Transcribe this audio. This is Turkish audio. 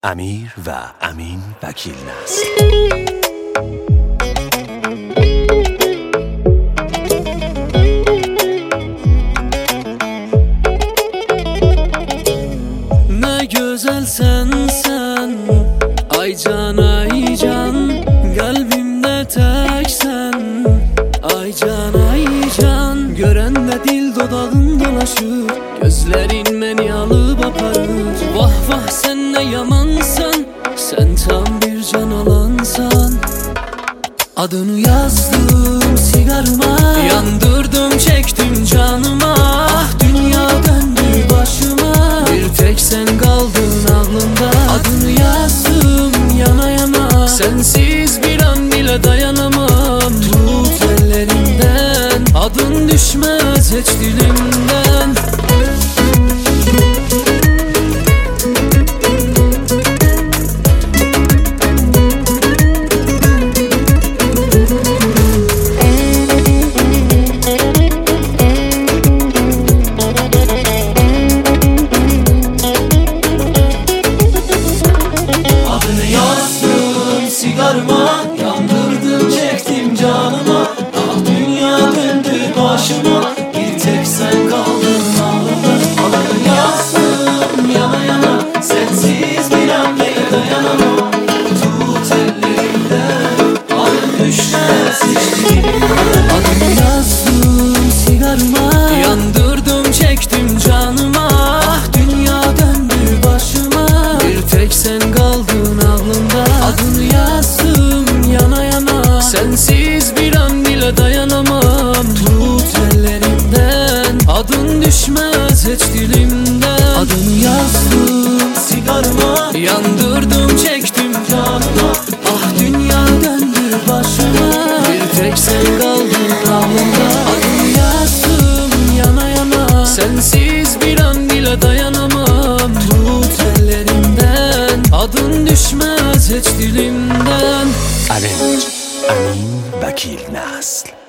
امیر و امین وکیل نسل. Ne güzel sen ay can ay can, kalbimde tek sen ay can ay can. Görenle dil dodağın dolaşır, gözlerin beni alıp aparır. Vah vah sen ne yamansan, sen tam bir can alansan. Adını yazdım sigarıma, yandırdım çektim canıma. Ah dünya döndü başıma, bir tek sen kaldın aklımda. Adını yazdım yana yana, sensiz bir an bile dayanamam. Tut ellerimden, adın düşmez hiç dilimden. Sigarıma, yandırdım çektim canıma. Ah dünya döndü başıma, bir tek sen kaldın ağlamda. Adını yazdım yana yana, sensiz bir an bile dayanamam. Tut ellerimden, adın düşmez hiç dilimden. Adını yazdım sigarıma, yandırdım çektim canıma. Ah dünya döndü başıma, bir tek sen kaldın aklımda. Adını yazdım yana yana, sensiz bir an bile dayanamam. Tut ellerimden, adın düşmez hiç dilimden. Adını yazdım sigarıma, yandırdım çektim canıma. Ah dünya döndü başıma, bir tek sen kaldın aklımda. Adını yazdım yana yana, sensiz bir an bile dayanamam. Tut ellerimden, adın düşmez hiç dilimden. امیر امین وکیل نسل.